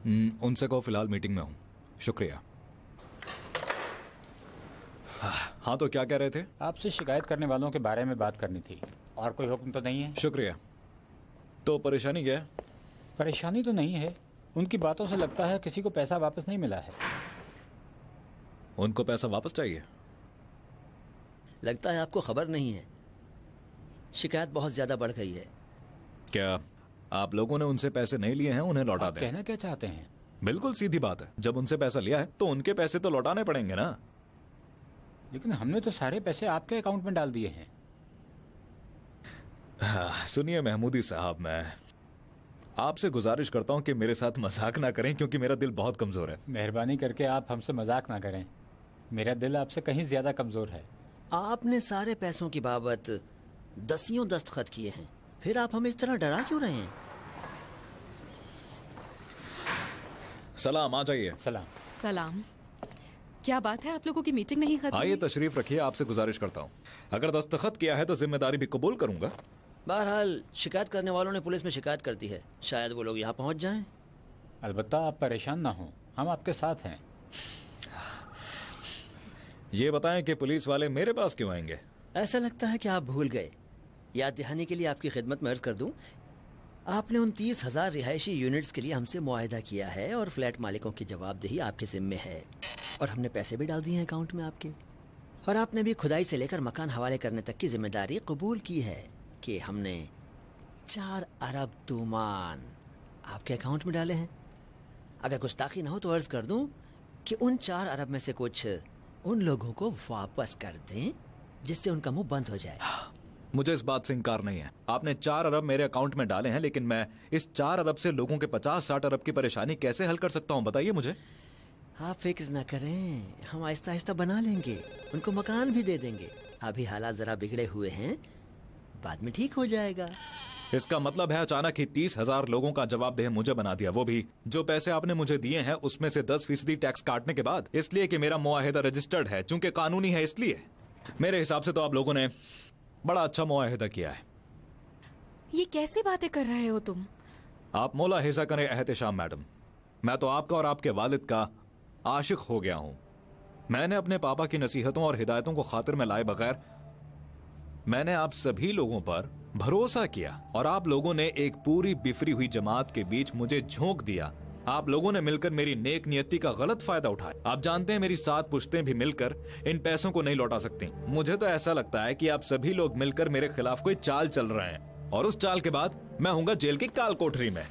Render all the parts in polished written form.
उनसे कहो फिलहाल मीटिंग में हूँ। शुक्रिया। हाँ तो क्या कह रहे थे? आपसे शिकायत करने वालों के बारे में बात करनी थी। और कोई हुक्म तो नहीं है? शुक्रिया। तो परेशानी क्या है? परेशानी तो नहीं है, उनकी बातों से लगता है किसी को पैसा वापस नहीं मिला है। उनको पैसा वापस चाहिए? लगता है आपको खबर नहीं है, शिकायत बहुत ज्यादा बढ़ गई है। क्या आप लोगों ने उनसे पैसे नहीं लिए हैं? उन्हें लौटा दें। कहना क्या चाहते हैं? बिल्कुल सीधी बात है, जब उनसे पैसा लिया है तो उनके पैसे तो लौटाने पड़ेंगे ना। लेकिन हमने तो सारे पैसे आपके अकाउंट में डाल दिए हैं। सुनिए महमूदी साहब, मैं आपसे गुजारिश करता हूं कि मेरे साथ मजाक ना करें, क्योंकि मेरा दिल बहुत कमजोर है। मेहरबानी करके आप हमसे मजाक ना करें, मेरा दिल आपसे कहीं ज्यादा कमजोर है। आपने सारे पैसों की बाबत दसियों दस्तखत किए हैं, फिर आप हमें इस तरह डरा क्यों रहे हैं? सलाम, आ जाइए। सलाम। सलाम। क्या बात है, आप लोगों की मीटिंग नहीं खत्म? आइए तशरीफ रखिए, आपसे गुजारिश करता हूँ। अगर दस्तखत किया है तो जिम्मेदारी भी कबूल करूंगा। बहरहाल शिकायत करने वालों ने पुलिस में शिकायत कर दी है, शायद वो लोग यहाँ पहुँच जाएं। अलबत्ता आप परेशान ना हो, हम आपके साथ हैं। ये बताएं कि पुलिस वाले मेरे पास क्यों आएंगे? ऐसा लगता है कि आप भूल गए। याद दिहानी के लिए आपकी खिदमत में अर्ज कर दूं, आपने उन 30,000 रिहायशी यूनिट्स के लिए हमसे मुआहदा किया है और फ्लैट मालिकों की जवाबदेही आपके जिम्मे है, और हमने पैसे भी डाल दिए हैं अकाउंट में आपके। और आपने भी खुदाई से लेकर मकान हवाले करने तक की जिम्मेदारी कबूल की है कि हमने 4 अरब तूमान आपके अकाउंट में डाले हैं। अगर गुस्ताखी ना हो तो अर्ज कर दूं कि उन 4 अरब में से कुछ उन लोगों को वापस कर दें जिससे उनका मुंह बंद हो जाए। मुझे इस बात से इनकार नहीं है। आपने 4 अरब मेरे अकाउंट में डाले हैं, लेकिन मैं इस 4 अरब से लोगों के 50-60 अरब की परेशानी कैसे हल कर सकता हूँ, बताइए मुझे। आप फिक्र ना करें, हम आहिस्ता आहिस्ता बना लेंगे, उनको मकान भी दे देंगे। अभी हालात जरा बिगड़े हुए हैं, बाद में ठीक हो जाएगा। इसका मतलब है अचानक ही 30,000 लोगों का जवाबदेह मुझे बना दिया, वो भी जो पैसे आपने मुझे दिए हैं उसमें से 10% टैक्स काटने के बाद, इसलिए कि मेरा मुआहिदा रजिस्टर्ड है, चूंकि कानूनी है। इसलिए मेरे हिसाब से तो आप लोगों ने बड़ा अच्छा मुआहिदा किया है। ये कैसी बातें कर रहे हो तुम? आप मौला हिस्सा करें एहतशाम मैडम, मैं तो आपका और आपके वालिद का आशिक हो गया हूं। मैंने अपने पापा की नसीहतों और हिदायतों को खातिर में लाए बगैर मैंने आप सभी लोगों पर भरोसा किया, और आप लोगों ने एक पूरी बिफरी हुई जमात के बीच मुझे झोंक दिया। आप लोगों ने मिलकर मेरी नेक नियति का गलत फायदा उठाया। आप जानते हैं मेरी 7 पुश्तें भी मिलकर इन पैसों को नहीं लौटा सकती। मुझे तो ऐसा लगता है कि आप सभी लोग मिलकर मेरे खिलाफ कोई चाल चल रहे हैं, और उस चाल के बाद मैं होऊंगा जेल की काल कोठरी में।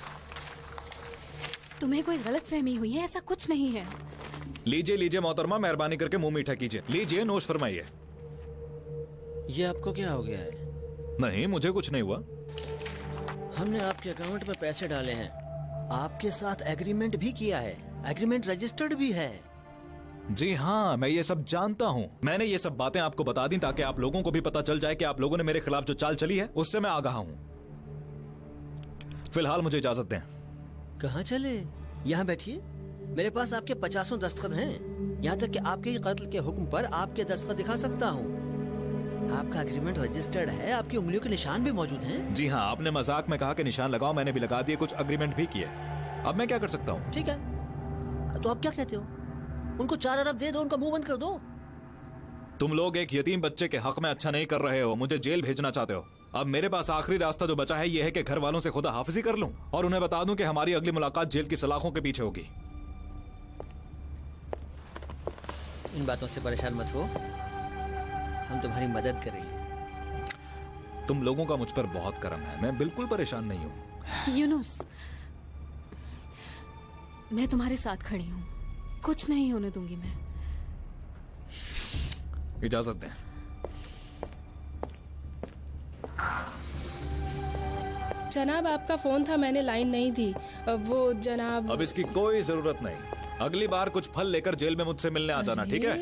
तुम्हें कोई गलतफहमी हुई है, ऐसा कुछ नहीं है। लीजिए लीजिए मोहतरमा, मेहरबानी करके मुंह मीठा कीजिए। लीजिए, नोश फरमाइए। ये आपको क्या हो गया है? नहीं, मुझे कुछ नहीं हुआ। हमने आपके अकाउंट में पैसे डाले हैं, आपके साथ एग्रीमेंट भी किया है, एग्रीमेंट रजिस्टर्ड भी है। जी हाँ, मैं ये सब जानता हूँ। मैंने ये सब बातें आपको बता दी ताकि आप लोगों को भी पता चल जाए कि आप लोगों ने मेरे खिलाफ जो चाल चली है उससे मैं आगाह हूँ। फिलहाल मुझे इजाजत दें। कहाँ चले? यहाँ बैठिए, मेरे पास आपके 50 दस्तखत हैं, यहाँ तक कि आपके कत्ल के हुक्म पर आपके दस्तखत दिखा सकता हूँ। आपका एग्रीमेंट रजिस्टर्ड है, आपकी उंगलियों के निशान भी मौजूद हैं। जी हाँ, आपने मजाक में कहा कि निशान लगाओ, मैंने भी लगा दिए, कुछ एग्रीमेंट भी किए। अब मैं क्या कर सकता हूँ? ठीक है, तो आप क्या कहते हो? उनको 4 अरब दे दो, उनका मुंह बंद कर दो। तुम लोग एक यतीम बच्चे के हक में अच्छा नहीं कर रहे हो, मुझे जेल भेजना चाहते हो। अब मेरे पास आखिरी रास्ता जो बचा है यह है कि घर वालों से खुदा हाफिजी कर लूं और उन्हें बता दूं कि हमारी अगली मुलाकात जेल की सलाखों के पीछे होगी। इन बातों से परेशान मत हो, हम तुम्हारी मदद करेंगे। तुम लोगों का मुझ पर बहुत करम है, मैं बिल्कुल परेशान नहीं हूँ। यूनुस, मैं तुम्हारे साथ खड़ी हूँ, कुछ नहीं होने दूंगी मैं। इजाजत दें। जनाब, आपका फोन था, मैंने लाइन नहीं दी। वो जनाब, अब इसकी कोई जरूरत नहीं। अगली बार कुछ फल लेकर जेल में मुझसे मिलने आ जाना, ठीक है?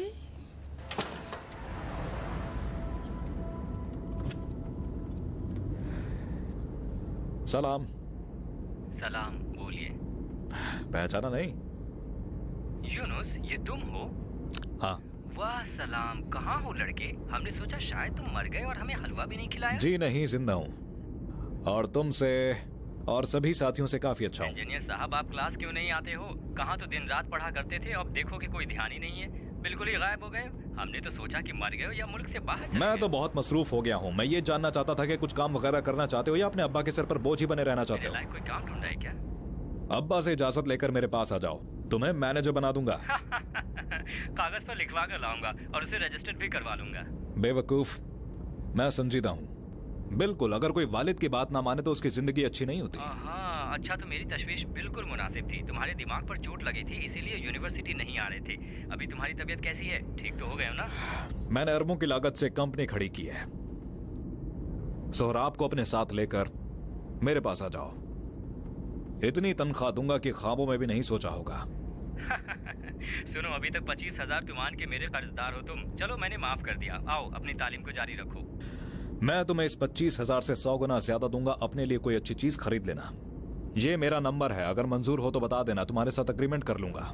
सलाम। सलाम, बोलिए। पहचाना नहीं? यूनुस, ये तुम हो? हाँ। वाह सलाम, कहाँ हो लड़के? हमने सोचा शायद तुम मर गए और हमें हलवा भी नहीं खिलाया। जी नहीं, जिंदा हूँ। और तुमसे और सभी साथियों से काफी अच्छा हूँ। इंजीनियर साहब, आप क्लास क्यों नहीं आते हो? कहाँ तो दिन रात पढ़ा करते थे, अब देखो कि कोई ध्यान ही नहीं है, बिल्कुल ही गायब हो गए। हमने तो सोचा कि मर गए हो या मुल्क से बाहर चले मैं गए। तो बहुत मसरूफ हो गया हूँ। मैं ये जानना चाहता था कि कुछ काम वगैरह करना चाहते हो या अपने अब्बा के सर पर बोझ ही बने रहना चाहते मेरे हो। लायक कोई काम ढूंढा है क्या? अब्बा से इजाजत लेकर मेरे पास आ जाओ, तुम्हें मैनेजर बना दूंगा। कागज पर लिखवा कर लाऊंगा और उसे रजिस्टर्ड भी करवा लूंगा। बेवकूफ, मैं संजीदा हूँ। बिल्कुल, अगर कोई वालिद की बात ना माने तो उसकी जिंदगी अच्छी नहीं होती। हाँ, अच्छा, तो मेरी तशवीश बिल्कुल मुनासिब थी। तुम्हारे दिमाग पर चोट लगी थी, इसीलिए यूनिवर्सिटी नहीं आ रहे थे। अभी तुम्हारी तबीयत कैसी है? ठीक तो हो गए हो ना? मैंने अरबों की लागत से कंपनी खड़ी की है। सोहराब को अपने साथ लेकर मेरे पास आ जाओ। इतनी तनख्वाह दूंगा कि ख्वाबों में भी नहीं सोचा होगा। सुनो, अभी तक 25,000 तुमान के मेरे कर्जदार हो तुम। चलो, मैंने माफ कर दिया। आओ, अपनी तालीम को जारी रखो। मैं तुम्हें इस 25,000 से 100 गुना ज्यादा दूंगा। अपने लिए कोई अच्छी चीज खरीद लेना। ये मेरा नंबर है, अगर मंजूर हो तो बता देना, तुम्हारे साथ अग्रीमेंट कर लूंगा।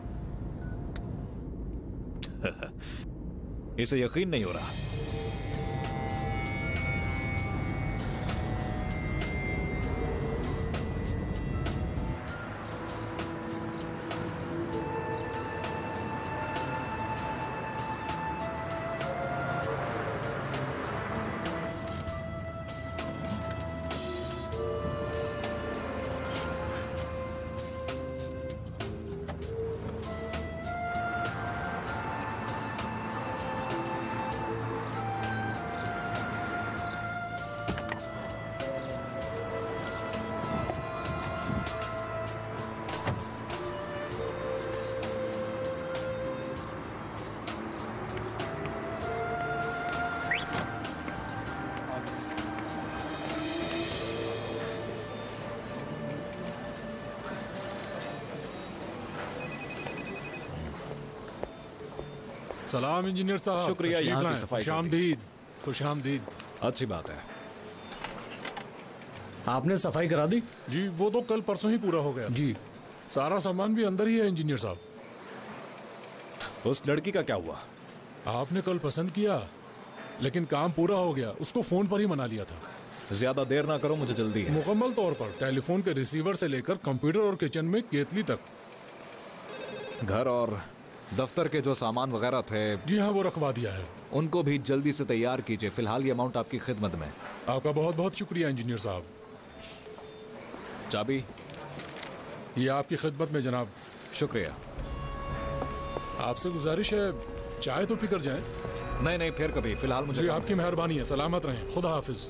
इसे यकीन नहीं हो रहा। सलाम इंजीनियर साहब। शुक्रिया, तशरीफ यहाँ की लाएं। सफाई कर दी। खुशामदीद, खुशामदीद। अच्छी बात है। आपने सफाई करा दी? जी, वो तो कल परसों ही पूरा हो गया। जी। सारा सामान भी अंदर ही है इंजीनियर साहब। उस लड़की का क्या हुआ? आपने कल पसंद किया, लेकिन काम पूरा हो गया, उसको फोन पर ही मना लिया था। ज्यादा देर ना करो, मुझे जल्दी है। मुकम्मल तौर पर टेलीफोन के रिसीवर से लेकर कंप्यूटर और किचन में केतली तक। घर और दफ्तर के जो सामान वगैरह थे, जी हाँ, वो रखवा दिया है। उनको भी जल्दी से तैयार कीजिए। फिलहाल ये अमाउंट आपकी खिदमत में। आपका बहुत बहुत शुक्रिया इंजीनियर साहब। चाबी? ये आपकी खिदमत में जनाब। शुक्रिया। आपसे गुजारिश है, चाय तो पीकर जाएं। नहीं नहीं, फिर कभी। फिलहाल मुझे जी, काम आपकी मेहरबानी है। सलामत रहें। खुदा हाफिज।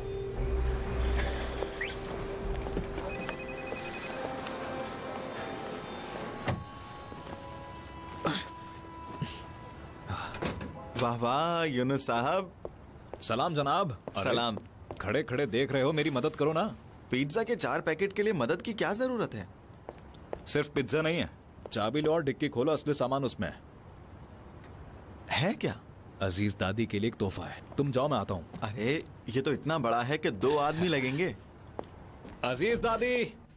वाह वाह यूनुस साहब। सलाम जनाब। अरे, सलाम। खड़े खड़े देख रहे हो, मेरी मदद करो ना। पिज्जा के 4 पैकेट के लिए मदद की क्या जरूरत है? सिर्फ पिज्जा नहीं है। चाबी लो और डिक्की खोलो, असली सामान उसमें है क्या? अजीज दादी के लिए एक तोहफा है। तुम जाओ, मैं आता हूँ। अरे, ये तो इतना बड़ा है कि 2 आदमी लगेंगे। अजीज दादी।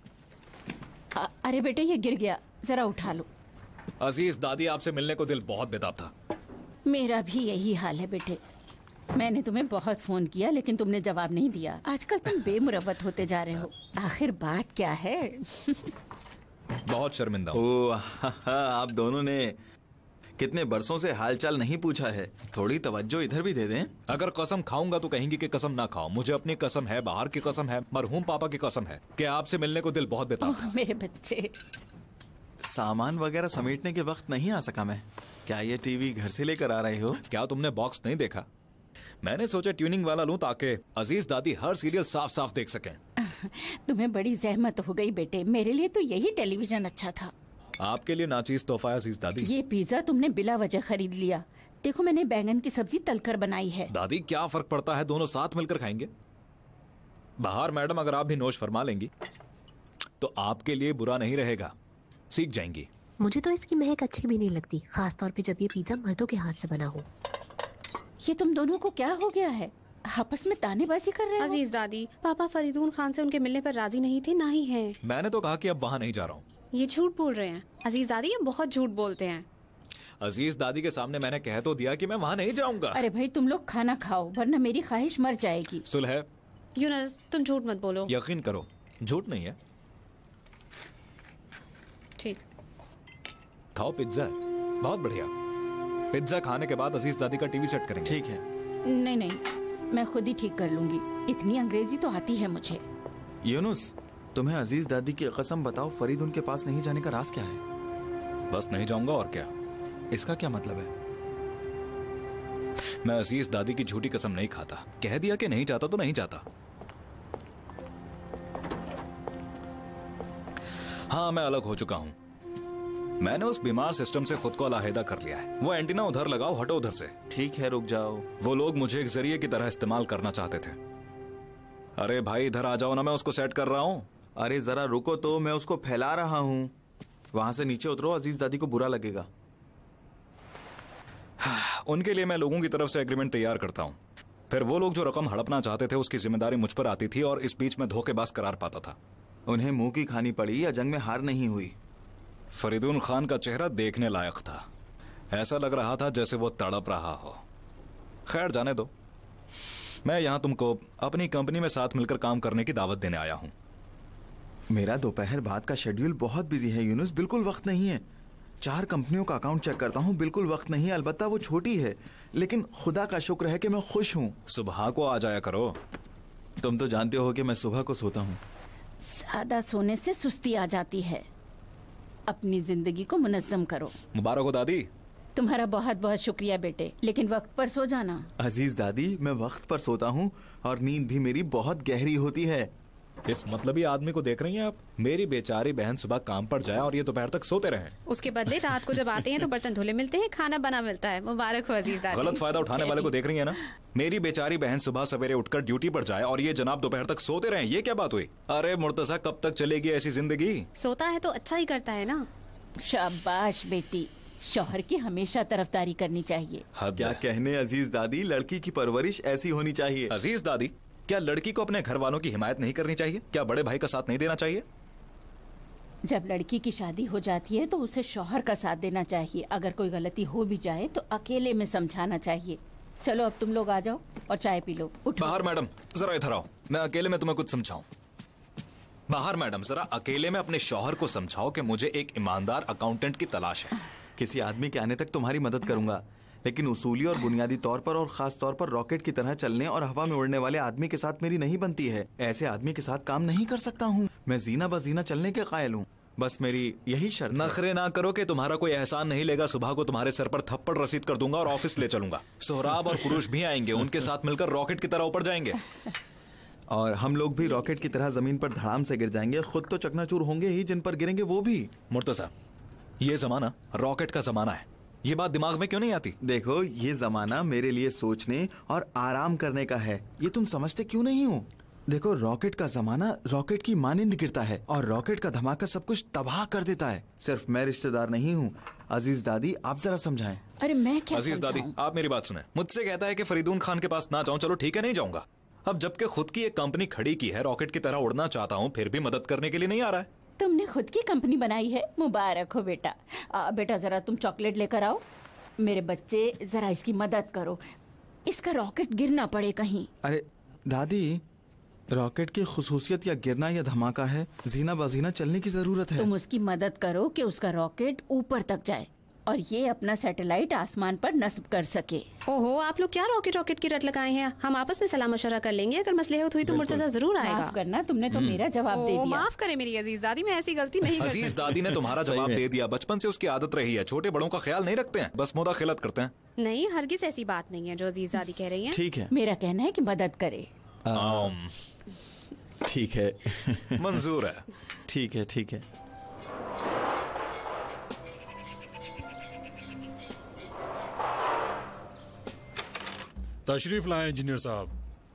अरे बेटे, ये गिर गया, जरा उठा लो। अजीज दादी, आपसे मिलने को दिल बहुत बेताब था। मेरा भी यही हाल है बेटे। मैंने तुम्हें बहुत फोन किया, लेकिन तुमने जवाब नहीं दिया। आजकल तुम बेमुरवत होते जा रहे हो। आखिर बात क्या है? बहुत शर्मिंदा हूँ। ओह, आप दोनों ने कितने बरसों से हालचाल नहीं पूछा है। थोड़ी तवज्जो इधर भी दे दें। अगर कसम खाऊंगा तो कहेंगी कि कसम ना खाओ। मुझे अपनी कसम है, बाहर की कसम है, मरहूम पापा की कसम है कि आपसे मिलने को दिल बहुत बेताब था। ओह, मेरे बच्चे। सामान वगैरह समेटने के वक्त नहीं आ सका मैं। क्या ये टीवी घर से लेकर आ रहे हो? क्या तुमने बॉक्स नहीं देखा? मैंने सोचा ट्यूनिंग वाला लूं ताकि अजीज दादी हर सीरियल साफ साफ देख सकें। तुम्हें बड़ी जहमत हो गई बेटे। मेरे लिए तो यही टेलीविजन अच्छा था। आपके लिए नाचीज तोहफा है अजीज दादी। ये पिज्जा तुमने बिला वजह खरीद लिया। देखो, मैंने बैंगन की सब्जी तलकर बनाई है। दादी, क्या फर्क पड़ता है, दोनों साथ मिलकर खाएंगे। बाहर मैडम, अगर आप भी नोश फरमा लेंगी तो आपके लिए बुरा नहीं रहेगा, सीख जाएंगी। मुझे तो इसकी महक अच्छी भी नहीं लगती, खास तौर पे जब ये पिज्जा मर्दों के हाथ से बना हो। ये तुम दोनों को क्या हो गया है? आपस में तानेबाजी कर रहे हो? अजीज दादी, पापा फरीदून खान से उनके मिलने पर राजी नहीं थे, ना ही हैं। मैंने तो कहा कि अब वहाँ नहीं जा रहा हूँ। ये झूठ बोल रहे हैं। अजीज दादी, ये बहुत झूठ बोलते हैं। अजीज दादी के सामने मैंने कह तो दिया कि मैं वहाँ नहीं जाऊंगा। अरे भाई, तुम लोग खाना खाओ, वरना मेरी ख्वाहिश मर जाएगी। सुलह, यूनुस, तुम झूठ मत बोलो। यकीन करो, झूठ नहीं है। ठीक। खाओ, पिज्जा है, बहुत बढ़िया। पिज्जा खाने के बाद अजीज दादी का टीवी सेट करेंगे। ठीक है। नहीं नहीं, मैं खुद ही ठीक कर लूंगी, इतनी अंग्रेजी तो आती है मुझे। यूनुस, तुम्हें अजीज दादी की कसम बताओ, फरीद उनके पास नहीं जाने का राज क्या है? बस नहीं जाऊंगा और क्या। इसका क्या मतलब है? मैं अजीज दादी की झूठी कसम नहीं खाता। कह दिया कि नहीं जाता तो नहीं जाता। हाँ, मैं अलग हो चुका हूं। मैंने उस बीमार सिस्टम से खुद को अलहदा कर लिया है। वो एंटीना उधर लगाओ, हटो उधर से। ठीक है, रुक जाओ। वो लोग मुझे एक जरिए की तरह इस्तेमाल करना चाहते थे। अरे भाई इधर आ जाओ ना, मैं उसको सेट कर रहा हूं। अरे जरा रुको तो, मैं उसको फैला रहा हूँ। वहां से नीचे उतरो, अजीज दादी को बुरा लगेगा। उनके लिए मैं लोगों की तरफ से एग्रीमेंट तैयार करता हूं। फिर वो लोग जो रकम हड़पना चाहते थे उसकी जिम्मेदारी मुझ पर आती थी और इस बीच में धोखेबाज करार पाता था। उन्हें मुंह की खानी पड़ी या जंग में हार नहीं हुई। फरीदून खान का चेहरा देखने लायक था। ऐसा लग रहा था जैसे वो तड़प रहा हो। खैर जाने दो। मैं यहां तुमको अपनी कंपनी में साथ मिलकर काम करने की दावत देने आया हूं। मेरा दोपहर बाद का शेड्यूल बहुत बिजी है यूनुस, बिल्कुल वक्त नहीं है। 4 कंपनियों का अकाउंट चेक करता हूँ, बिल्कुल वक्त नहीं है। अलबत्ता वो छोटी है, लेकिन खुदा का शुक्र है कि मैं खुश हूँ। सुबह को आ जाया करो। तुम तो जानते हो कि मैं सुबह को सोता हूँ। ज्यादा सोने से सुस्ती आ जाती है। अपनी जिंदगी को मुनज्जम करो। मुबारक हो दादी। तुम्हारा बहुत बहुत शुक्रिया बेटे, लेकिन वक्त पर सो जाना। अजीज दादी, मैं वक्त पर सोता हूँ और नींद भी मेरी बहुत गहरी होती है। इस मतलबी आदमी को देख रही हैं आप? मेरी बेचारी बहन सुबह काम पर जाए और ये दोपहर तक सोते रहे। उसके बदले रात को जब आते हैं तो बर्तन धुले मिलते हैं, खाना बना मिलता है। मुबारक हो अजीज दादी। गलत फायदा उठाने वाले को देख रही है ना? मेरी बेचारी बहन सुबह सवेरे उठकर ड्यूटी पर जाए और ये जनाब दोपहर तक सोते रहे। ये क्या बात हुई? अरे मुर्तजा, कब तक चलेगी ऐसी जिंदगी? सोता है तो अच्छा ही करता है ना। शाबाश बेटी, शौहर की हमेशा तरफदारी करनी चाहिए। क्या कहने अजीज दादी, लड़की की परवरिश ऐसी होनी चाहिए। अजीज दादी, क्या लड़की को अपने घर वालों की हिमायत नहीं करनी चाहिए? क्या बड़े भाई का साथ नहीं देना चाहिए? जब लड़की की शादी हो जाती है तो उसे शौहर का साथ देना चाहिए। अगर कोई गलती हो भी जाए तो अकेले में समझाना चाहिए। चलो अब तुम लोग आ जाओ और चाय पी लो। उठो। बाहर मैडम, जरा इधर आओ, मैं अकेले में तुम्हें कुछ समझाऊं। बाहर मैडम, जरा अकेले में अपने शौहर को समझाओ कि मुझे एक ईमानदार अकाउंटेंट की तलाश है। किसी आदमी के आने तक तुम्हारी मदद करूंगा, लेकिन उसूली और बुनियादी तौर पर और खास तौर पर रॉकेट की तरह चलने और हवा में उड़ने वाले आदमी के साथ मेरी नहीं बनती है। ऐसे आदमी के साथ काम नहीं कर सकता हूँ। मैं जीना बजीना चलने के कायल हूँ। बस मेरी यही शर्त। नखरे ना करो कि तुम्हारा कोई एहसान नहीं लेगा। सुबह को तुम्हारे सर पर थप्पड़ रसीद कर दूंगा और ऑफिस ले चलूंगा। सोहराब और पुरुष भी आएंगे, उनके साथ मिलकर रॉकेट की तरह ऊपर जाएंगे। और हम लोग भी रॉकेट की तरह जमीन पर धड़ाम से गिर जाएंगे। खुद तो चकनाचूर होंगे ही, जिन पर गिरेंगे वो भी। मुर्तजा, ये जमाना रॉकेट का जमाना है। ये बात दिमाग में क्यों नहीं आती? देखो, ये जमाना मेरे लिए सोचने और आराम करने का है। ये तुम समझते क्यों नहीं हो? देखो, रॉकेट का जमाना रॉकेट की मानिंद गिरता है और रॉकेट का धमाका सब कुछ तबाह कर देता है। सिर्फ मैं रिश्तेदार नहीं हूँ। अजीज दादी, आप जरा समझाएं। अरे मैं क्या अजीज दादी, आप मेरी बात सुने। मुझसे कहता है कि फरीदून खान के पास ना जाऊं। चलो ठीक है, नहीं जाऊंगा। अब जबकि खुद की एक कंपनी खड़ी की है, रॉकेट की तरह उड़ना चाहता हूँ, फिर भी मदद करने के लिए नहीं आ रहा है। तुमने खुद की कंपनी बनाई है, मुबारक हो बेटा। बेटा जरा तुम चॉकलेट लेकर आओ। मेरे बच्चे, जरा इसकी मदद करो, इसका रॉकेट गिर ना पड़े कहीं। अरे दादी, रॉकेट की खुसूसियत या गिरना या धमाका है, जीना बाजीना चलने की जरूरत है। तुम उसकी मदद करो कि उसका रॉकेट ऊपर तक जाए और ये अपना सैटेलाइट आसमान पर नस्ब कर सके। ओहो, आप लोग क्या रॉकेट की रट लगाए हैं? हम आपस में सलाह मशवरा कर लेंगे। अगर मसलहत हुई तो मुर्तजा जरूर आएगा। माफ करना, तुमने तो मेरा जवाब दे दिया। माफ करे मेरी अजीज दादी, मैं ऐसी गलती नहीं करती। अजीज दादी ने तुम्हारा जवाब दे दिया। बचपन से उसकी आदत रही है, छोटे बड़ों का ख्याल नहीं रखते हैं, बस मुदाखिलत करते हैं। नहीं, हरगिज ऐसी बात नहीं है जो अजीज दादी कह रही हैं। ठीक है, मेरा कहना है कि मदद करे। ठीक है। मंजूर है। ठीक है, ठीक है। तशरीफ लाएं इंजीनियर साहब।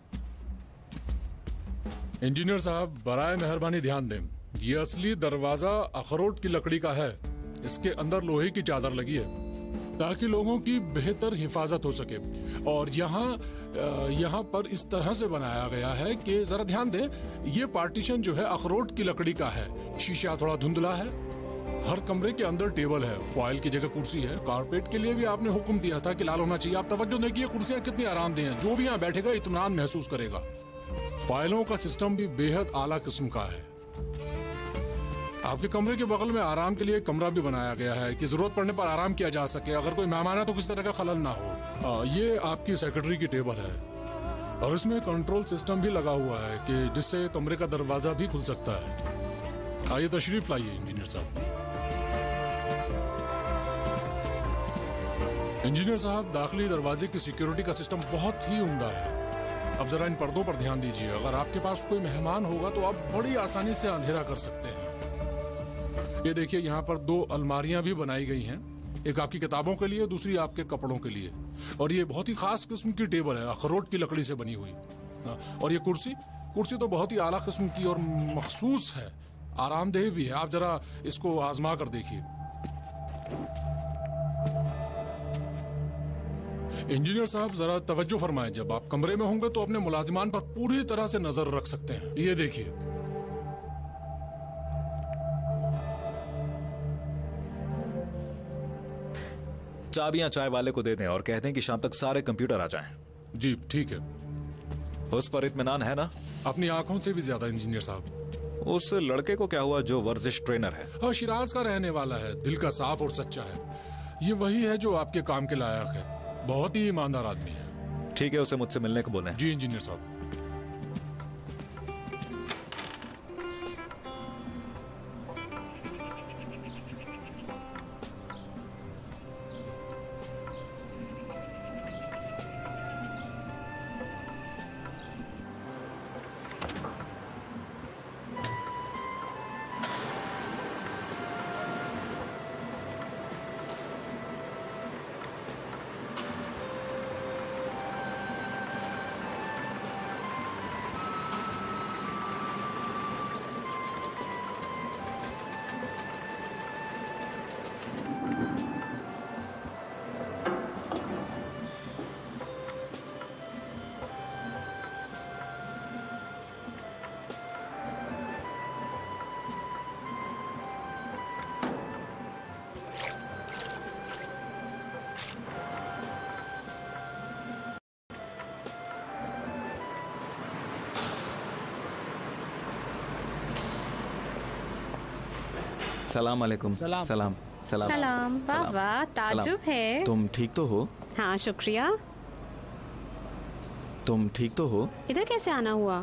इंजीनियर साहब, बराए मेहरबानी ध्यान दें। ये असली दरवाजा अखरोट की लकड़ी का है। इसके अंदर लोहे की चादर लगी है ताकि लोगों की बेहतर हिफाजत हो सके। और यहाँ पर इस तरह से बनाया गया है कि जरा ध्यान दें, ये पार्टीशन जो है अखरोट की लकड़ी का है। शीशा थोड़ा धुंधला है। हर कमरे के अंदर टेबल है, फॉइल की जगह कुर्सी है। कारपेट के लिए भी आपने हुक्म दिया था कि लाल होना चाहिए। आप तवज्जो दें कि ये कुर्सियां कितनी आरामदेह हैं। जो भी यहाँ बैठेगा इत्मीनान महसूस करेगा। फाइलों का सिस्टम भी बेहद आला किस्म का है। आपके कमरे के बगल में आराम के लिए एक कमरा भी बनाया गया है कि जरूरत पड़ने पर आराम किया जा सके। अगर कोई मेहमान है तो किसी तरह का खलल ना हो। ये आपकी सेक्रेटरी की टेबल है और इसमें कंट्रोल सिस्टम भी लगा हुआ है कि जिससे कमरे का दरवाजा भी खुल सकता है। आइए तशरीफ लाइए इंजीनियर साहब। इंजीनियर साहब, दाखिली दरवाजे की सिक्योरिटी का सिस्टम बहुत ही उम्दा है। अब जरा इन पर्दों पर ध्यान दीजिए। अगर आपके पास कोई मेहमान होगा तो आप बड़ी आसानी से अंधेरा कर सकते हैं। ये देखिए, यहाँ पर 2 अलमारियां भी बनाई गई हैं, एक आपकी किताबों के लिए, दूसरी आपके कपड़ों के लिए। और ये बहुत ही खास किस्म की टेबल है, अखरोट की लकड़ी से बनी हुई। और ये कुर्सी तो बहुत ही आला किस्म की और मखसूस है, आरामदेह भी है। आप जरा इसको आजमा कर देखिए। इंजीनियर साहब, जरा तवज्जो फरमाएं। जब आप कमरे में होंगे तो अपने मुलाजिमान पर पूरी तरह से नजर रख सकते हैं। ये देखिए, चाबियां चाय वाले को दे दें और कहते हैं कि शाम तक सारे कंप्यूटर आ जाएं। जी ठीक है। उस पर इत्मीनान है ना? अपनी आंखों से भी ज्यादा इंजीनियर साहब। उस लड़के को क्या हुआ जो वर्जिश ट्रेनर है? हाँ, शिराज का रहने वाला है, दिल का साफ और सच्चा है। ये वही है जो आपके काम के लायक है, बहुत ही ईमानदार आदमी है। ठीक है, उसे मुझसे मिलने को बोलें। जी इंजीनियर साहब। सलाम अलैकुम। सलाम। सलाम सलाम। सलाम। वाह वाह, ताजुब है। तुम ठीक तो हो? हाँ शुक्रिया। तुम ठीक तो हो? इधर कैसे आना हुआ?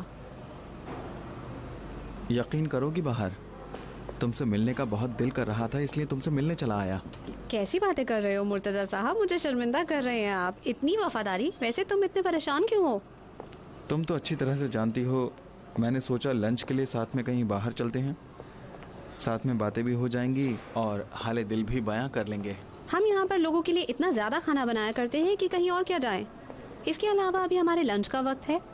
यकीन करोगी बाहर तुमसे मिलने का बहुत दिल कर रहा था, इसलिए तुमसे मिलने चला आया। कैसी बातें कर रहे हो मुर्तजा साहब, मुझे शर्मिंदा कर रहे हैं आप। इतनी वफादारी। वैसे तुम इतने परेशान क्यों हो? तुम तो अच्छी तरह से जानती हो, मैंने सोचा लंच के लिए साथ में कहीं बाहर चलते हैं, साथ में बातें भी हो जाएंगी और हाले दिल भी बयां कर लेंगे। हम यहाँ पर लोगों के लिए इतना ज्यादा खाना बनाया करते हैं कि कहीं और क्या जाएं। इसके अलावा अभी हमारे लंच का वक्त है।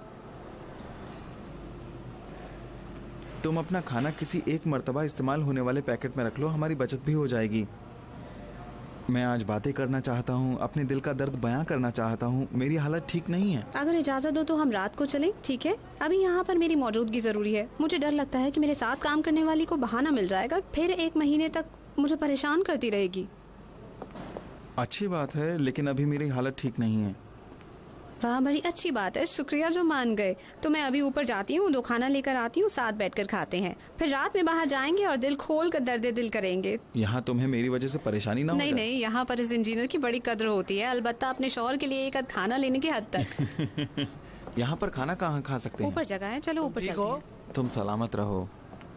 तुम अपना खाना किसी एक मर्तबा इस्तेमाल होने वाले पैकेट में रख लो, हमारी बचत भी हो जाएगी। मैं आज बातें करना चाहता हूँ, अपने दिल का दर्द बयां करना चाहता हूँ। मेरी हालत ठीक नहीं है। अगर इजाजत दो तो हम रात को चलें, ठीक है? अभी यहाँ पर मेरी मौजूदगी जरूरी है। मुझे डर लगता है कि मेरे साथ काम करने वाली को बहाना मिल जाएगा, फिर 1 महीने तक मुझे परेशान करती रहेगी। अच्छी बात है, लेकिन अभी मेरी हालत ठीक नहीं है। वाह, बड़ी अच्छी बात है, शुक्रिया जो मान गए। तो मैं अभी ऊपर जाती हूँ, 2 खाना लेकर आती हूँ, साथ बैठकर खाते हैं, फिर रात में बाहर जाएंगे और दिल खोल कर दर्द दिल करेंगे। यहाँ तुम्हें मेरी वजह से परेशानी ना हो? नहीं नहीं, यहाँ पर इस इंजीनियर की बड़ी कद्र होती है, अलबत्ता अपने शौहर के लिए 1 आध खाना लेने की हद तक। यहाँ पर खाना कहाँ खा सकते हैं? ऊपर जगह है, चलो ऊपर चलते हैं। तुम सलामत रहो।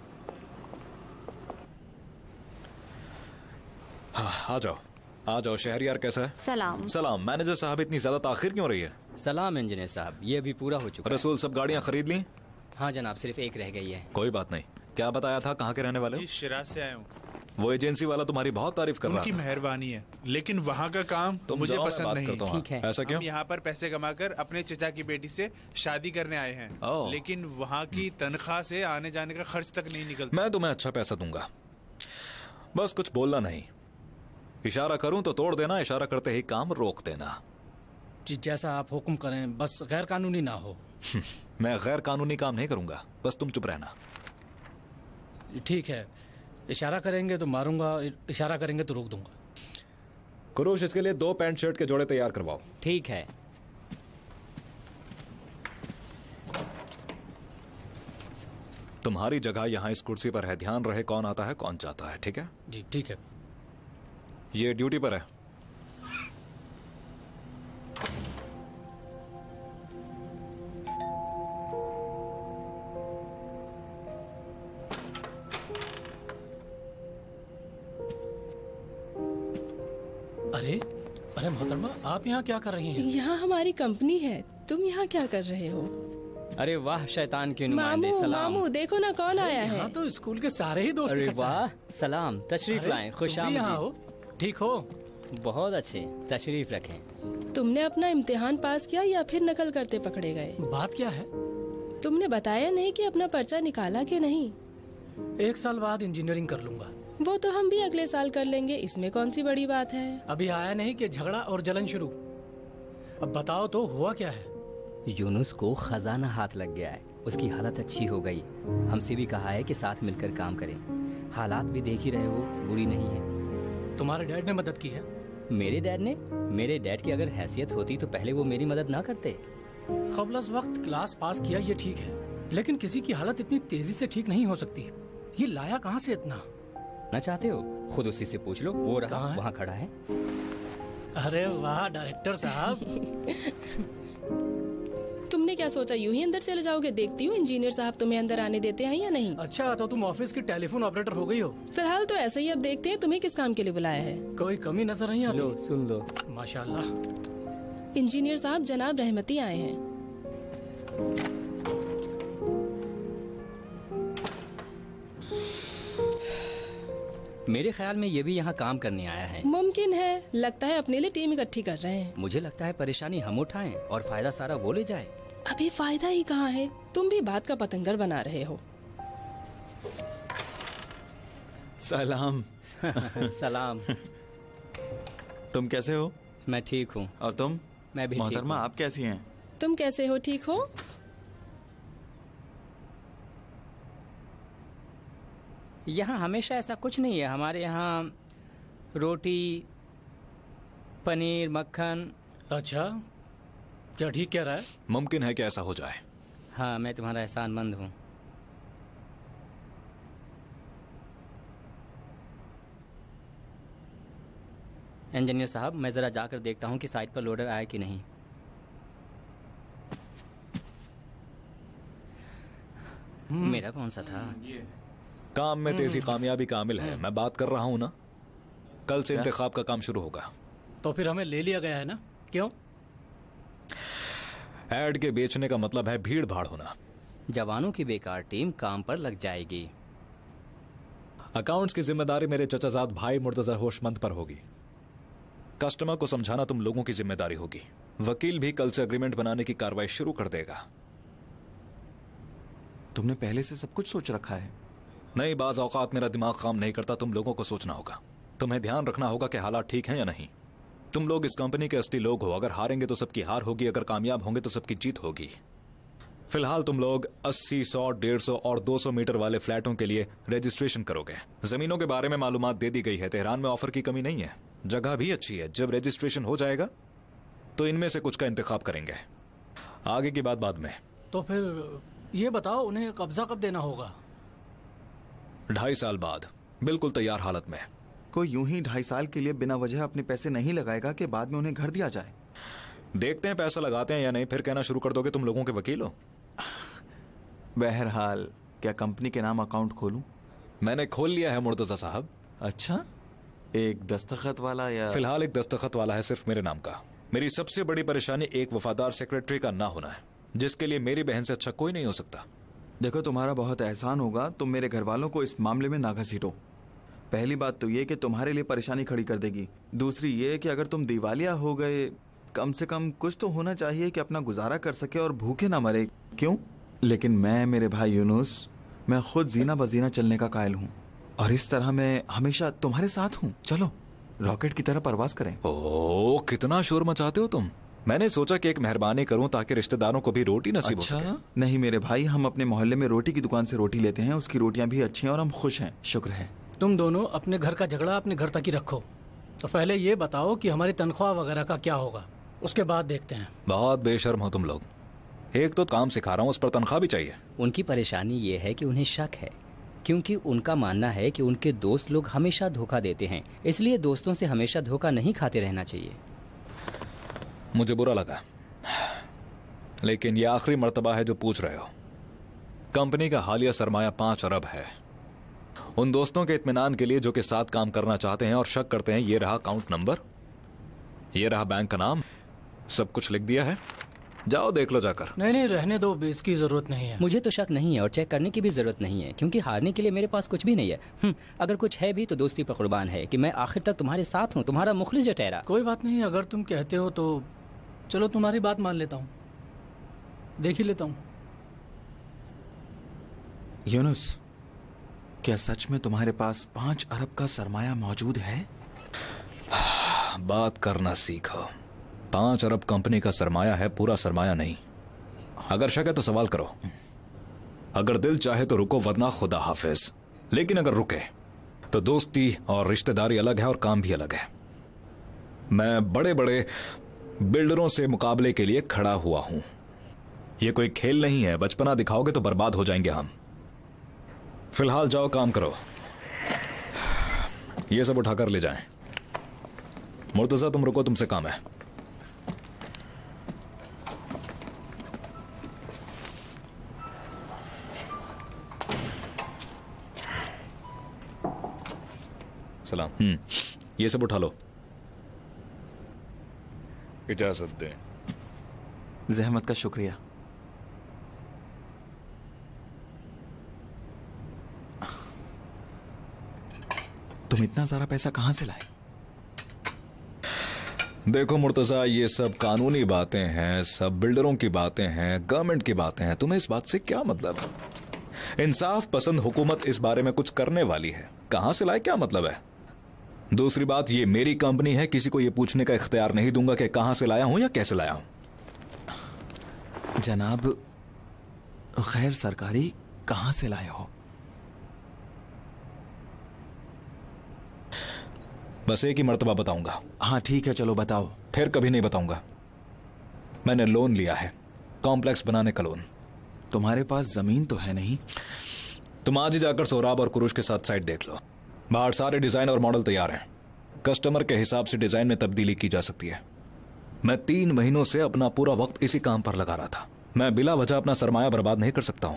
हाँ, आ जाओ। शहरियार कैसा है? सलाम। सलाम। मैनेजर साहब, इतनी ज्यादा ताखिर क्यों रही है? सलाम इंजीनियर साहब, ये अभी पूरा हो चुका है। रसूल, सब गाड़ियाँ खरीद ली? हाँ जनाब, सिर्फ एक रह गई है। कोई बात नहीं। क्या बताया था, कहाँ के रहने वाले हो? जी, शिराज से आया हूँ। वो एजेंसी वाला तुम्हारी बहुत तारीफ कर रहा उनकी था। मेहरबानी है, लेकिन वहाँ का काम तुम मुझे जाओ, मैं पसंद बात नहीं। करता हूँ। ठीक है। ऐसा क्यों? हम यहाँ पर पैसे कमाकर अपने चचा की बेटी से शादी करने आए हैं, लेकिन वहाँ की तनख्वाह से आने जाने का खर्च तक नहीं निकलता। मैं तुम्हें अच्छा पैसा दूंगा, बस कुछ बोलना नहीं। इशारा करूं तो तोड़ देना, इशारा करते ही काम रोक देना। जी जैसा आप हुक्म करें, बस गैर कानूनी ना हो। मैं गैर कानूनी काम नहीं करूंगा, बस तुम चुप रहना। ठीक है, इशारा करेंगे तो मारूंगा, इशारा करेंगे तो रोक दूंगा। कुरूश, इसके लिए 2 पैंट शर्ट के जोड़े तैयार करवाओ। ठीक है। तुम्हारी जगह यहाँ इस कुर्सी पर है, ध्यान रहे कौन आता है कौन जाता है, ठीक है? जी ठीक है। ये ड्यूटी पर है। अरे अरे मोहतरमा, आप यहाँ क्या कर रही हैं? यहाँ हमारी कंपनी है, तुम यहाँ क्या कर रहे हो? अरे वाह, शैतान के नुमाइंदे, मामू सलाम। मामू देखो ना कौन आया है। यहाँ तो स्कूल के सारे ही दोस्त अरे इकट्ठा हैं। वाह, सलाम, तशरीफ लाएं, खुश तुम भी यहाँ हो? आमदीद। ठीक हो? बहुत अच्छे, तशरीफ रखें। तुमने अपना इम्तिहान पास किया या फिर नकल करते पकड़े गए? बात क्या है? तुमने बताया नहीं कि अपना पर्चा निकाला कि नहीं? 1 साल बाद इंजीनियरिंग कर लूंगा। वो तो हम भी अगले साल कर लेंगे, इसमें कौन सी बड़ी बात है। अभी आया नहीं कि झगड़ा और जलन शुरू। अब बताओ तो हुआ क्या है? यूनुस को खजाना हाथ लग गया है, उसकी हालत अच्छी हो गई। हमसे भी कहा है कि साथ मिलकर काम करें। हालात भी देख ही रहे हो, बुरी नहीं है। तुम्हारे डैड ने मदद की है? मेरे डैड ने? मेरे डैड की अगर हैसियत होती तो पहले वो मेरी मदद ना करते। क़ब्ल वक्त क्लास पास किया ये ठीक है, लेकिन किसी की हालत इतनी तेजी से ठीक नहीं हो सकती। ये लाया कहाँ से इतना? ना चाहते हो खुद उसी से पूछ लो, वो रहा वहाँ खड़ा है। अरे वाह डायरेक्टर साहब। तुमने क्या सोचा यूं ही अंदर चले जाओगे? देखती हूँ इंजीनियर साहब तुम्हें अंदर आने देते हैं या नहीं। अच्छा, तो तुम ऑफिस की टेलीफोन ऑपरेटर हो गई हो? फिलहाल तो ऐसे ही, अब देखते हैं तुम्हें किस काम के लिए बुलाया है। कोई कमी नजर नहीं आती? लो सुन लो। माशाल्लाह। इंजीनियर साहब, जनाब रहमती आए हैं। मेरे ख्याल में ये भी यहाँ काम करने आया है। मुमकिन है, लगता है अपने लिए टीम इकट्ठी कर रहे हैं। मुझे लगता है परेशानी हम उठाएं और फायदा सारा वो ले जाए। अभी फायदा ही कहाँ है, तुम भी बात का पतंगर बना रहे हो। सलाम। सलाम। तुम कैसे हो? मैं ठीक हूँ। और तुम? मैं भी ठीक हूँ। मोहतरमा, आप कैसी हैं? तुम कैसे हो? ठीक हो? यहाँ हमेशा ऐसा कुछ नहीं है। हमारे यहाँ रोटी, पनीर, मक्खन। अच्छा, क्या ठीक कह रहा है? मुमकिन है कि ऐसा हो जाए। हाँ, मैं तुम्हारा एहसानमंद हूँ। इंजीनियर साहब, मैं ज़रा जाकर देखता हूँ कि साइट पर लोडर आया कि नहीं। मेरा कौन सा था? काम में तेजी कामयाबी का आमिल है। मैं बात कर रहा हूँ ना, कल से इंतखाब का काम शुरू होगा। तो फिर हमें ले लिया गया है ना? क्यों? एड के बेचने का मतलब है भीड़ भाड़ होना। जवानों की बेकार टीम काम पर लग जाएगी। अकाउंट्स की जिम्मेदारी मेरे चचाजाद भाई मुर्तजा होशमंद पर होगी। कस्टमर को समझाना तुम लोगों की जिम्मेदारी होगी। वकील भी कल से एग्रीमेंट बनाने की कार्रवाई शुरू कर देगा। तुमने पहले से सब कुछ सोच रखा है? नहीं, बाज औकात मेरा दिमाग काम नहीं करता। तुम लोगों को सोचना होगा। तुम्हें ध्यान रखना होगा कि हालात ठीक हैं या नहीं। तुम लोग इस कंपनी के असली लोग हो। अगर हारेंगे तो सबकी हार होगी, अगर कामयाब होंगे तो सबकी जीत होगी। फिलहाल तुम लोग 80, 100, 150 और 200 मीटर वाले फ्लैटों के लिए रजिस्ट्रेशन करोगे। जमीनों के बारे में मालूमात दे दी गई है। तेहरान में ऑफर की कमी नहीं है, जगह भी अच्छी है। जब रजिस्ट्रेशन हो जाएगा तो इनमें से कुछ का इंतखाब करेंगे। आगे की बात बाद में। तो फिर ये बताओ, उन्हें कब्जा कब देना होगा? 2.5 साल बाद, बिल्कुल तैयार हालत में। कोई यूं ही 2.5 साल के लिए बिना वजह अपने पैसे नहीं लगाएगा कि बाद में उन्हें घर दिया जाए। देखते हैं पैसा लगाते हैं या नहीं, फिर कहना शुरू कर दोगे तुम लोगों के वकील हो। बहरहाल, क्या कंपनी के नाम अकाउंट खोलूं? मैंने खोल लिया है मुर्तजा साहब। अच्छा, एक दस्तखत वाला या? फिलहाल एक दस्तखत वाला है, सिर्फ मेरे नाम का। मेरी सबसे बड़ी परेशानी एक वफादार सेक्रेटरी का ना होना है, जिसके लिए मेरी बहन से अच्छा कोई नहीं हो सकता। देखो, तुम्हारा बहुत एहसान होगा, तुम मेरे घर वालों को इस मामले में ना घसीटो। पहली बात तो ये कि तुम्हारे लिए परेशानी खड़ी कर देगी। दूसरी ये कि अगर तुम दिवालिया हो गए, कम से कम कुछ तो होना चाहिए कि अपना गुजारा कर सके और भूखे ना मरे। क्यों? लेकिन मैं, मेरे भाई यूनुस, मैं खुद जीना बजीना चलने का कायल हूँ और इस तरह मैं हमेशा तुम्हारे साथ हूँ। चलो रॉकेट की तरह परवाज करें। ओह, कितना शोर मचाते हो तुम। मैंने सोचा कि एक मेहरबानी करूं ताकि रिश्तेदारों को भी रोटी नसीब हो सके। नहीं मेरे भाई, हम अपने मोहल्ले में रोटी की दुकान से रोटी लेते हैं। उसकी रोटियां भी अच्छी हैं और हम खुश हैं, शुक्र है। तुम दोनों अपने घर का झगड़ा अपने घर तक ही रखो। तो पहले ये बताओ कि हमारी तनख्वाह वगैरह का क्या होगा, उसके बाद देखते हैं। बहुत बेशर्म हो तुम लोग। एक तो काम सिखा रहा हूँ, उस पर तनख्वाह भी चाहिए। उनकी परेशानी ये है कि उन्हें शक है, क्योंकि उनका मानना है कि उनके दोस्त लोग हमेशा धोखा देते हैं, इसलिए दोस्तों से हमेशा धोखा नहीं खाते रहना चाहिए। मुझे बुरा लगा, लेकिन ये आखिरी मर्तबा है जो पूछ रहे हो। कंपनी का हालिया सरमाया 5 अरब है। उन दोस्तों के इत्मीनान के लिए जो के साथ काम करना चाहते हैं और शक करते हैं, ये रहा अकाउंट नंबर, ये रहा बैंक का नाम, सब कुछ लिख दिया है। जाओ देख लो जाकर। नहीं, रहने दो, इसकी जरूरत नहीं है। मुझे तो शक नहीं है और चेक करने की भी जरूरत नहीं है, क्योंकि हारने के लिए मेरे पास कुछ भी नहीं है। अगर कुछ है भी तो दोस्ती पर कुर्बान है कि मैं आखिर तक तुम्हारे साथ हूँ, तुम्हारा मुखलिस जो ठहरा। कोई बात नहीं, अगर तुम कहते हो तो चलो तुम्हारी बात मान लेता हूँ, देख ही लेता हूँ। यूनुस, क्या सच में तुम्हारे पास 5 अरब का सरमाया मौजूद है? बात करना सीखो। 5 अरब कंपनी का सरमाया है, पूरा सरमाया नहीं। अगर शक है तो सवाल करो, अगर दिल चाहे तो रुको, वरना खुदा हाफिज। लेकिन अगर रुके तो दोस्ती और रिश्तेदारी अलग है और काम भी अलग है। मैं बड़े बड़े बिल्डरों से मुकाबले के लिए खड़ा हुआ हूं। यह कोई खेल नहीं है, बचपना दिखाओगे तो बर्बाद हो जाएंगे हम। फिलहाल जाओ काम करो, ये सब उठाकर ले जाएं। मुर्तजा तुम रुको, तुमसे काम है। सलाम। ये सब उठा लो। इजाजत दें। जहमत का शुक्रिया। तुम इतना सारा पैसा कहां से लाए? देखो मुर्तजा, ये सब कानूनी बातें हैं, सब बिल्डरों की बातें हैं, गवर्नमेंट की बातें हैं। तुम्हें इस बात से क्या मतलब? इंसाफ पसंद हुकूमत इस बारे में कुछ करने वाली है। कहां से लाए क्या मतलब है? दूसरी बात, ये मेरी कंपनी है, किसी को ये पूछने का इख्तियार नहीं दूंगा कि कहां से लाया हूं या कैसे लाया हूं। जनाब, खैर सरकारी कहां से लाए हो? बस एक ही मर्तबा बताऊंगा। हाँ ठीक है, चलो बताओ। फिर कभी नहीं बताऊंगा। मैंने लोन लिया है, कॉम्प्लेक्स बनाने का लोन। तुम्हारे पास जमीन तो है नहीं? तुम आज ही जाकर सोहराब और कुरुश के साथ साइट देख लो। बाहर सारे डिजाइन और मॉडल तैयार हैं। कस्टमर के हिसाब से डिजाइन में तब्दीली की जा सकती है। मैं 3 महीनों से अपना पूरा वक्त इसी काम पर लगा रहा था। मैं बिला वजह अपना सरमाया बर्बाद नहीं कर सकता हूं।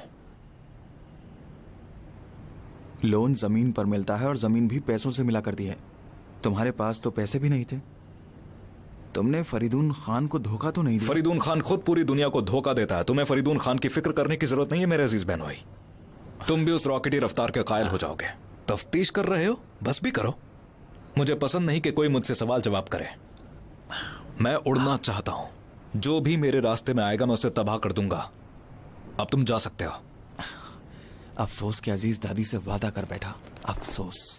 लोन जमीन पर मिलता है और जमीन भी पैसों से मिला करती है। तुम्हारे पास तो पैसे भी नहीं थे। तुमने फरीदून खान को धोखा तो नहीं दिया? फरीदून खान खुद पूरी दुनिया को धोखा देता है। तुम्हें फरीदून खान की फिक्र करने की जरूरत नहीं है मेरे अजीज बहनोई। तुम भी उस रॉकेटी रफ्तार के कायल हो जाओगे। तफ्तीश कर रहे हो, बस भी करो। मुझे पसंद नहीं कि कोई मुझसे सवाल जवाब करे। मैं उड़ना चाहता हूं। जो भी मेरे रास्ते में आएगा मैं उसे तबाह कर दूंगा। अब तुम जा सकते हो। अफसोस कि अजीज दादी से वादा कर बैठा। अफसोस।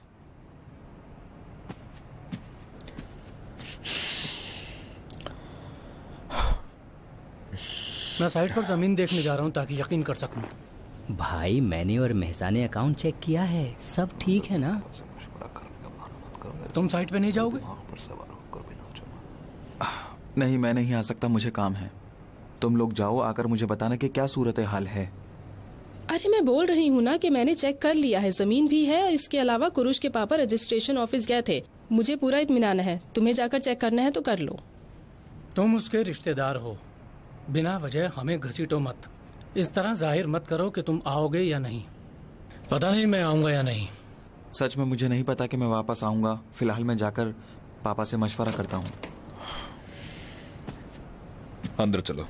मैं साइट पर जमीन देखने जा रहा हूं ताकि यकीन कर सकूं। भाई, मैंने और मेहसा ने अकाउंट चेक किया है, सब ठीक है ना? तुम साइट पे नहीं जाओगे? नहीं, मैं नहीं आ सकता, मुझे काम है। तुम लोग जाओ, आकर मुझे बताना कि क्या सूरत हाल है। अरे मैं बोल रही हूँ ना कि मैंने चेक कर लिया है, जमीन भी है और इसके अलावा कुरुश के पापा रजिस्ट्रेशन ऑफिस गए थे। मुझे पूरा इत्मीनान है। तुम्हें जाकर चेक करना है तो कर लो। तुम उसके रिश्तेदार हो, बिना वजह हमें घसीटो मत। इस तरह जाहिर मत करो कि तुम आओगे या नहीं। पता नहीं मैं आऊंगा या नहीं। सच में मुझे नहीं पता कि मैं वापस आऊंगा। फिलहाल मैं जाकर पापा से मशवरा करता हूँ। अंदर चलो।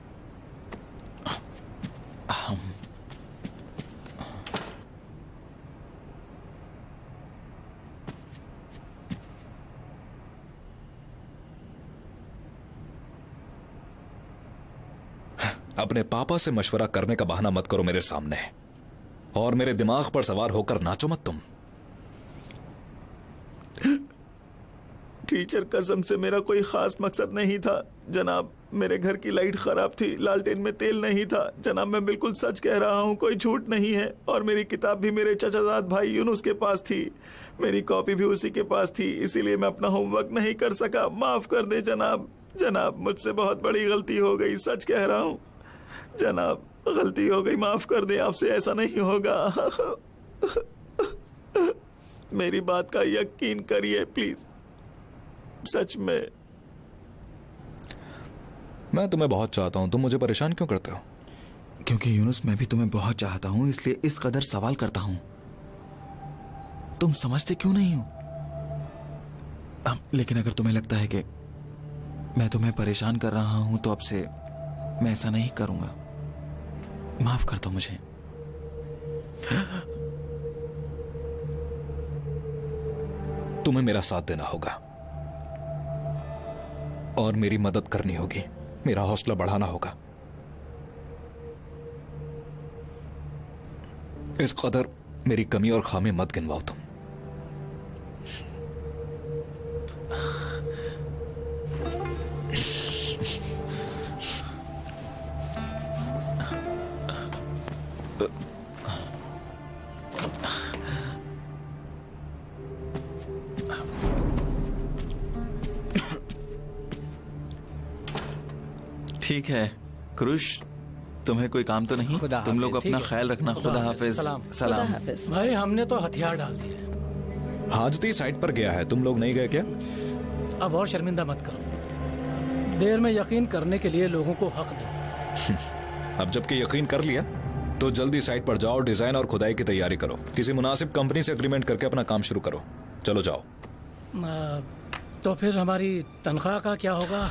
अपने पापा से मशवरा करने का बहाना मत करो मेरे सामने, और मेरे दिमाग पर सवार होकर नाचो मत तुम। टीचर, कसम से मेरा कोई खास मकसद नहीं था जनाब। मेरे घर की लाइट खराब थी, लालटेन में तेल नहीं था जनाब। मैं बिल्कुल सच कह रहा हूँ, कोई झूठ नहीं है। और मेरी किताब भी मेरे चचाजाद भाई यूनुस के पास थी। मेरी कॉपी भी उसी के पास थी, इसीलिए मैं अपना होमवर्क नहीं कर सका। माफ कर दे जनाब। जनाब, मुझसे बहुत बड़ी गलती हो गई, सच कह रहा हूँ। जनाब, गलती हो गई, माफ कर दे, आपसे ऐसा नहीं होगा। मेरी बात का यकीन करिए प्लीज, सच में। मैं तुम्हें बहुत चाहता हूं, तुम मुझे परेशान क्यों करते हो? क्योंकि यूनुस, मैं भी तुम्हें बहुत चाहता हूं, इसलिए इस कदर सवाल करता हूं। तुम समझते क्यों नहीं हो? लेकिन अगर तुम्हें लगता है कि मैं तुम्हें परेशान कर रहा हूं तो अब से मैं ऐसा नहीं करूंगा। माफ कर दो मुझे। तुम्हें मेरा साथ देना होगा और मेरी मदद करनी होगी, मेरा हौसला बढ़ाना होगा। इस कदर मेरी कमी और खामी मत गिनवाओ तुम। ठीक है क्रुश, तुम्हें कोई काम तो नहीं? तुम लोग अपना ख्याल रखना। खुदा हाफिज। सलाम। भाई हमने तो हथियार डाल दिए। हाजती साइट पर गया है, तुम लोग नहीं गए क्या? अब और शर्मिंदा मत करो, देर में यकीन करने के लिए लोगों को हक दो। अब जबकि यकीन कर लिया तो जल्दी साइट पर जाओ, डिजाइन और खुदाई की तैयारी करो, किसी मुनासिब कंपनी से एग्रीमेंट करके अपना काम शुरू करो। चलो जाओ। तो फिर हमारी तनख्वाह का क्या होगा?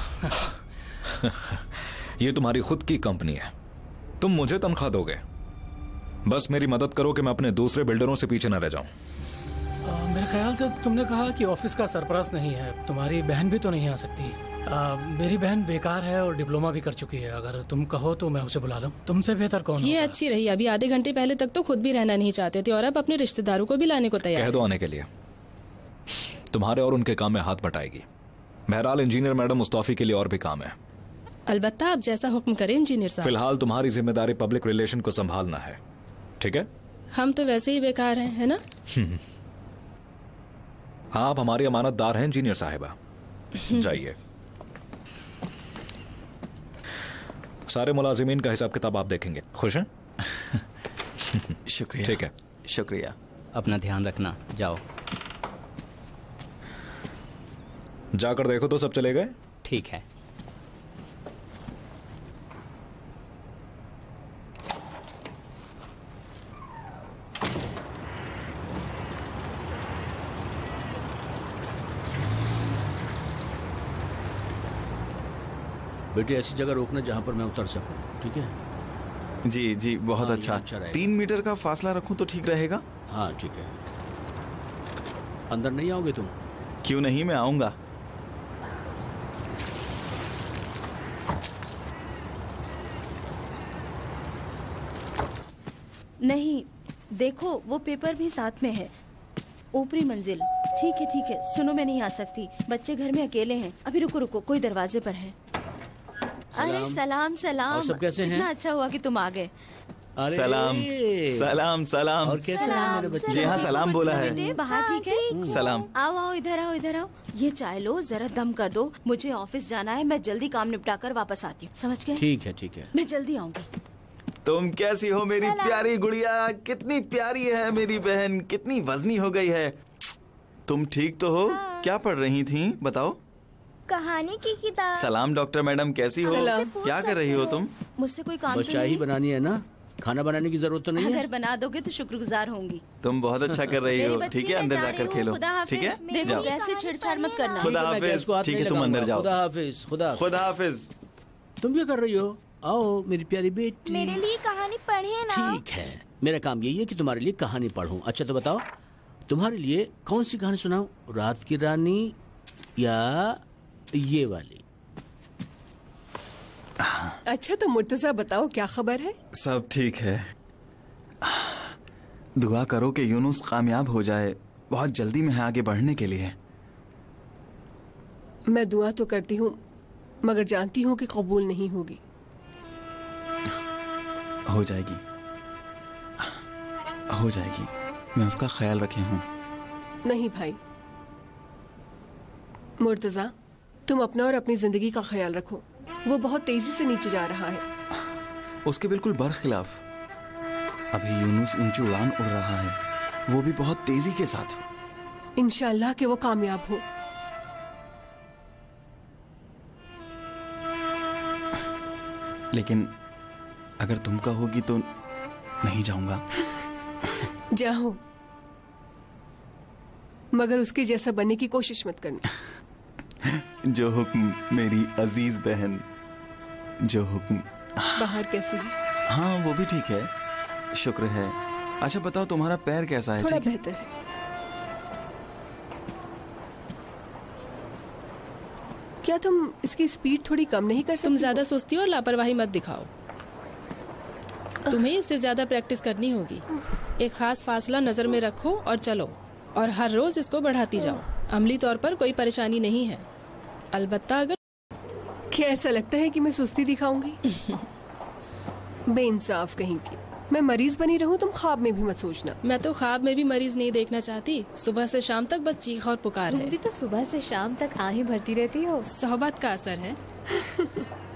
ये तुम्हारी खुद की कंपनी है, तुम मुझे तनख्वाह दोगे। बस मेरी मदद करो कि मैं अपने दूसरे बिल्डरों से पीछे न रह जाऊं। मेरे ख्याल से तुमने कहा कि ऑफिस का सरपरस्त नहीं है, तुम्हारी बहन भी तो नहीं आ सकती। मेरी बहन बेकार है और डिप्लोमा भी कर चुकी है, अगर तुम कहो तो मैं उसे बुला लूं। तुमसे बेहतर कौन? ये अच्छी रही, अभी आधे घंटे पहले तक तो खुद भी रहना नहीं चाहते थे और अब अपने रिश्तेदारों को भी लाने को तैयार। कह दो आने के लिए, तुम्हारे और उनके काम में हाथ बटाएगी। बहरहाल इंजीनियर मैडम मुस्तफी के लिए और भी काम है। अलबत्ता आप जैसा हुक्म करें इंजीनियर साहब। फिलहाल तुम्हारी जिम्मेदारी पब्लिक रिलेशन को संभालना है, ठीक है? हम तो वैसे ही बेकार हैं, है ना? आप हमारी अमानतदार हैं इंजीनियर साहिबा। जाइए। सारे मुलाजिमीन का हिसाब किताब आप देखेंगे। खुश हैं? शुक्रिया। ठीक है, शुक्रिया। अपना ध्यान रखना, जाओ। जाकर देखो तो सब चले गए? ठीक है। बेटे ऐसी जगह रोकना जहाँ पर मैं उतर सकूं, ठीक है? जी जी, बहुत अच्छा। 3 मीटर का फासला रखूं तो ठीक रहेगा? हाँ ठीक है। अंदर नहीं आओगे तुम? क्यों नहीं, मैं आऊंगा। नहीं, देखो वो पेपर भी साथ में है, ऊपरी मंजिल। ठीक है, सुनो मैं नहीं आ सकती, बच्चे घर में अकेले हैं। अभी रुको, कोई दरवाजे पर है। अरे सलाम। और सब कैसे हैं? कितना अच्छा हुआ कि तुम आ गए। सलाम। और कैसे हैं मेरे बच्चे? जी हाँ, सलाम बोला है। बाहर ठीक है? सलाम। आओ, इधर आओ। ये चाय लो, जरा दम कर दो, मुझे ऑफिस जाना है। मैं जल्दी काम निपटा कर वापस आती हूँ, समझ गए? ठीक है। मैं जल्दी आऊंगी। तुम कैसी हो मेरी प्यारी गुड़िया? कितनी प्यारी है मेरी बहन, कितनी वजनी हो गई है। तुम ठीक तो हो? क्या पढ़ रही थी बताओ? कहानी की किताब। सलाम डॉक्टर मैडम, कैसी हो? क्या कर रही हो तुम? मुझसे कोई काम तो चाय ही बनानी है ना, खाना बनाने की जरूरत तो नहीं है? अगर बना दोगे तो शुक्रगुजार होंगी। तुम बहुत अच्छा कर रही हो। ठीक है, अंदर जाकर खेलो, ठीक है? देखो ऐसे छेड़छाड़ मत करना। खुदा हाफिज। ठीक है, तुम अंदर जाओ। खुदा हाफिज। खुदा हाफिज। तुम क्या कर रही हो? आओ मेरी प्यारी बेटी। मेरे लिए कहानी पढ़िए ना। ठीक है, मेरा काम यही है कि तुम्हारे लिए कहानी पढ़ूं। अच्छा तो बताओ, तुम्हारे लिए कौन सी कहानी सुनाऊं? रात की रानी या ये वाली? अच्छा तो मुर्तजा बताओ, क्या खबर है? सब ठीक है। दुआ करो कि यूनुस कामयाब हो जाए, बहुत जल्दी में है आगे बढ़ने के लिए। मैं दुआ तो करती हूँ मगर जानती हूँ कि कबूल नहीं होगी। हो जाएगी, मैं उसका ख्याल रखे हूँ। नहीं भाई मुर्तजा, तुम अपना और अपनी जिंदगी का ख्याल रखो, वो बहुत तेजी से नीचे जा रहा है। उसके बिल्कुल बरखिलाफ। अभी यूनुस ऊंची उड़ान उड़ रहा है, वो भी बहुत तेजी के साथ। इंशाल्लाह कि वो कामयाब हो। लेकिन अगर तुम कहोगी तो नहीं जाऊंगा। जाओ, मगर उसके जैसा बनने की कोशिश मत करना। जो हुक्म मेरी अजीज बहन, जो हुक्म। बाहर कैसी है? हाँ वो भी ठीक है, शुक्र है। अच्छा बताओ तुम्हारा पैर कैसा है? थोड़ा ठीक है? बेहतर है। क्या तुम इसकी स्पीड थोड़ी कम नहीं कर सकती? तुम ज्यादा सुस्ती और लापरवाही मत दिखाओ। तुम्हें इससे ज्यादा प्रैक्टिस करनी होगी। एक खास फासला नजर में रखो और चलो, और हर रोज इसको बढ़ाती जाओ। अमली तौर पर कोई परेशानी नहीं है, अलबत्ता अगर। क्या ऐसा लगता है कि मैं सुस्ती दिखाऊंगी? बेइंसाफ कहीं की। मैं मरीज बनी रहूं, तुम ख्वाब में भी मत सोचना। मैं तो ख्वाब में भी मरीज नहीं देखना चाहती। सुबह से शाम तक बस चीख और पुकार है। तुम भी तो सुबह से शाम तक आहें भरती रहती हो। सोहबत का असर है।